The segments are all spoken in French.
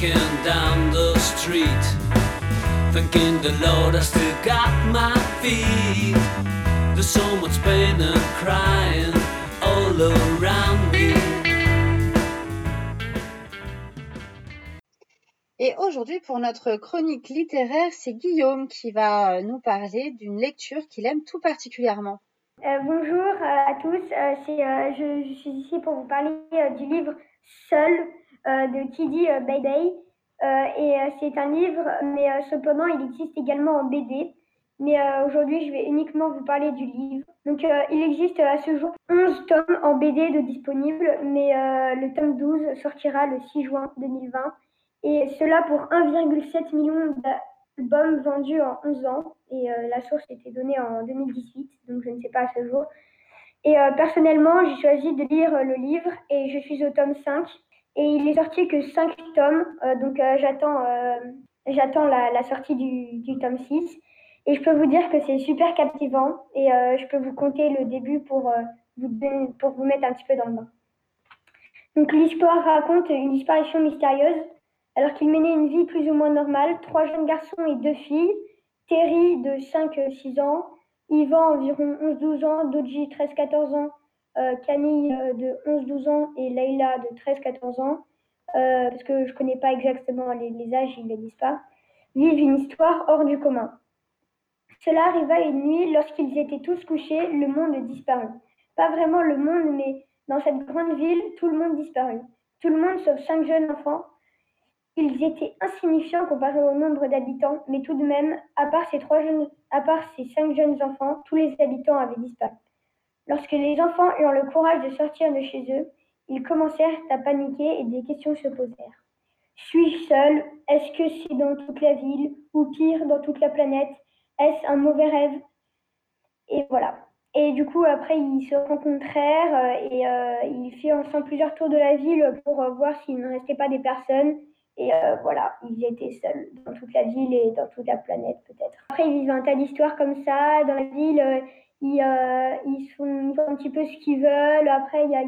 walking down the street, thanking the Lord I still got my feet. There's so much pain and crying all around me. Et aujourd'hui, pour notre chronique littéraire, c'est Guillaume qui va nous parler d'une lecture qu'il aime tout particulièrement. Bonjour à tous, je suis ici pour vous parler du livre Seul de Kidi Beyday. C'est un livre, mais cependant il existe également en BD. Mais aujourd'hui je vais uniquement vous parler du livre. Donc il existe à ce jour 11 tomes en BD de disponibles, mais le tome 12 sortira le 6 juin 2020. Et cela pour 1,7 million d'albums vendus en 11 ans. Et la source était donnée en 2018, donc je ne sais pas à ce jour. Et personnellement, j'ai choisi de lire le livre et je suis au tome 5. Et il est sorti que 5 tomes, donc j'attends la sortie du tome 6. Et je peux vous dire que c'est super captivant et je peux vous conter le début pour vous mettre un petit peu dans le bain. Donc l'histoire raconte une disparition mystérieuse. Alors qu'ils menaient une vie plus ou moins normale, 3 jeunes garçons et 2 filles, Terry de 5-6 ans, Yvan environ 11-12 ans, Doji 13-14 ans, Camille de 11-12 ans et Leïla de 13-14 ans, parce que je ne connais pas exactement les âges, ils ne le disent pas, vivent une histoire hors du commun. Cela arriva une nuit, lorsqu'ils étaient tous couchés, le monde disparut. Pas vraiment le monde, mais dans cette grande ville, tout le monde disparut. Tout le monde sauf 5 jeunes enfants. Ils étaient insignifiants comparés au nombre d'habitants, mais tout de même, à part ces 5 jeunes enfants, tous les habitants avaient disparu. Lorsque les enfants eurent le courage de sortir de chez eux, ils commencèrent à paniquer et des questions se posèrent. Suis-je seul? Est-ce que c'est dans toute la ville? Ou pire, dans toute la planète? Est-ce un mauvais rêve? Et voilà. Et du coup, après, ils se rencontrèrent et ils firent ensemble plusieurs tours de la ville pour voir s'il ne restait pas des personnes. Et voilà, ils étaient seuls dans toute la ville et dans toute la planète peut-être. Après, ils vivent un tas d'histoires comme ça. Dans la ville, ils font un petit peu ce qu'ils veulent. Après, il y a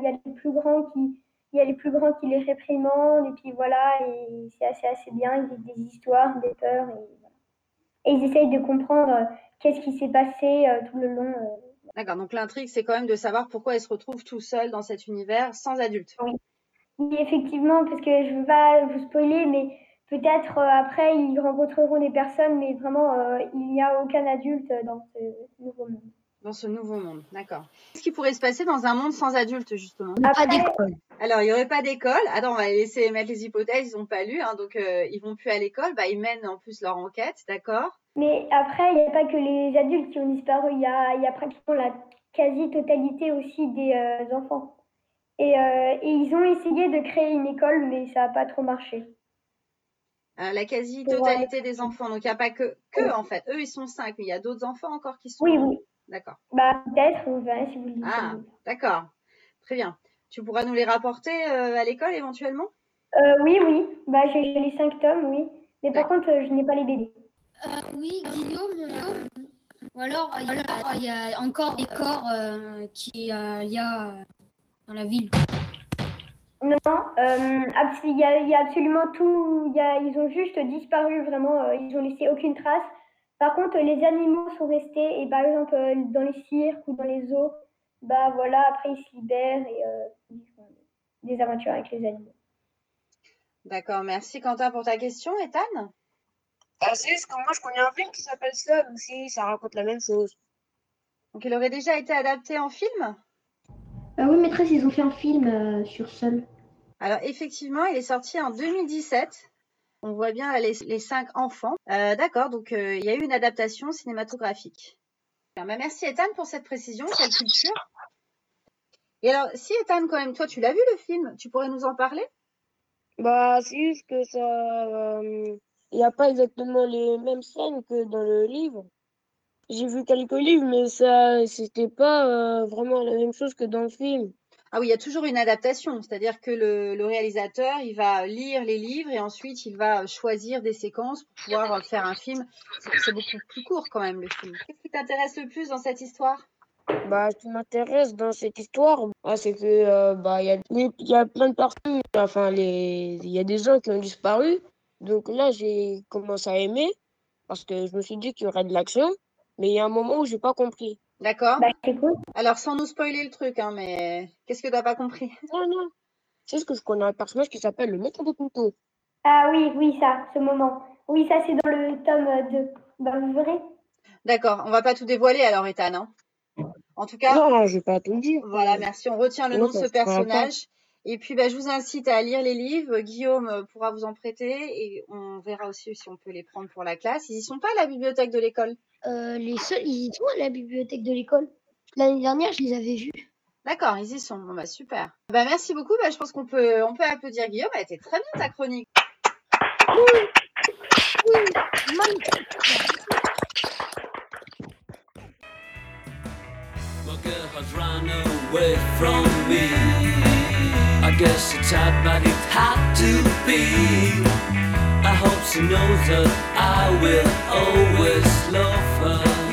les plus grands qui les réprimandent. Et puis voilà, et c'est assez bien. Ils vivent des histoires, des peurs. Et ils essayent de comprendre qu'est-ce qui s'est passé tout le long. D'accord, donc l'intrigue, c'est quand même de savoir pourquoi ils se retrouvent tout seuls dans cet univers sans adultes. Oui, effectivement, parce que je ne veux pas vous spoiler, mais peut-être après, ils rencontreront des personnes, mais vraiment, il n'y a aucun adulte dans ce nouveau monde. Dans ce nouveau monde, d'accord. Qu'est-ce qui pourrait se passer dans un monde sans adultes, justement? Après, Alors, il n'y aurait pas d'école. Attends, on va les laisser mettre les hypothèses, ils n'ont pas lu, hein, donc ils vont plus à l'école. Bah, ils mènent en plus leur enquête, d'accord? mais après, il n'y a pas que les adultes qui ont disparu, il y a pratiquement la quasi-totalité aussi des enfants. Et ils ont essayé de créer une école, mais ça n'a pas trop marché. La quasi-totalité des enfants, donc il n'y a pas que en fait. Eux, ils sont 5, mais il y a d'autres enfants encore qui sont... Oui. D'accord. Bah, peut-être, vous verrez si vous le dites. Ah, d'accord. Très bien. Tu pourras nous les rapporter à l'école éventuellement? Oui. Bah, j'ai les 5 tomes, oui. Mais par contre, je n'ai pas les BD. Oui, Guillaume. Ou alors, il y a encore des corps qu'il y a dans la ville. Non, il y a absolument tout. Ils ont juste disparu, vraiment. Ils ont laissé aucune trace. Par contre, les animaux sont restés. Et par exemple, dans les cirques ou dans les zoos, bah voilà, après, ils se libèrent et ils font des aventures avec les animaux. D'accord, merci Quentin pour ta question. Ethan? C'est juste que moi je connais un film qui s'appelle Seul aussi, ça raconte la même chose. Donc il aurait déjà été adapté en film? Oui, maîtresse, ils ont fait un film sur Seul. Alors effectivement, il est sorti en 2017. On voit bien là, les 5 enfants. D'accord, donc il y a eu une adaptation cinématographique. Merci Ethan pour cette précision, quelle culture. Et alors, si Ethan, quand même, toi tu l'as vu le film, tu pourrais nous en parler? Bah c'est juste que ça... Il n'y a pas exactement les mêmes scènes que dans le livre. J'ai vu quelques livres, mais ça, c'était pas vraiment la même chose que dans le film. Ah oui, il y a toujours une adaptation, c'est-à-dire que le réalisateur, il va lire les livres et ensuite il va choisir des séquences pour pouvoir faire un film. C'est beaucoup plus court quand même le film. Qu'est-ce qui t'intéresse le plus dans cette histoire? Bah, ce qui m'intéresse dans cette histoire, c'est que il y a plein de personnes, enfin il y a des gens qui ont disparu. Donc là, j'ai commencé à aimer parce que je me suis dit qu'il y aurait de l'action, mais il y a un moment où j'ai pas compris. D'accord. Bah, c'est cool. Alors, sans nous spoiler le truc, hein, mais qu'est-ce que t'as pas compris? Non, non, c'est ce que je connais un personnage qui s'appelle le maître de couteau. Ah oui, oui, ça, ce moment. Oui, ça, c'est dans le tome 2. Bah, vous verrez. D'accord, on va pas tout dévoiler alors, Ethan, hein. En tout cas, Non, je vais pas tout dire. voilà, merci. On retient le Sinon, nom de ça ce se fera pas. personnage. Et puis, bah, je vous incite à lire les livres. Guillaume pourra vous en prêter et on verra aussi si on peut les prendre pour la classe. Ils y sont pas à la bibliothèque de l'école? Les seuls, ils y sont à la bibliothèque de l'école. L'année dernière, je les avais vus. D'accord, ils y sont. Bon, bah, super. Bah, merci beaucoup. Bah, je pense qu'on peut applaudir Guillaume. Elle était très bien ta chronique. My girl has run away from me. I guess it's sad, but it had to be. I hope she knows that I will always love her.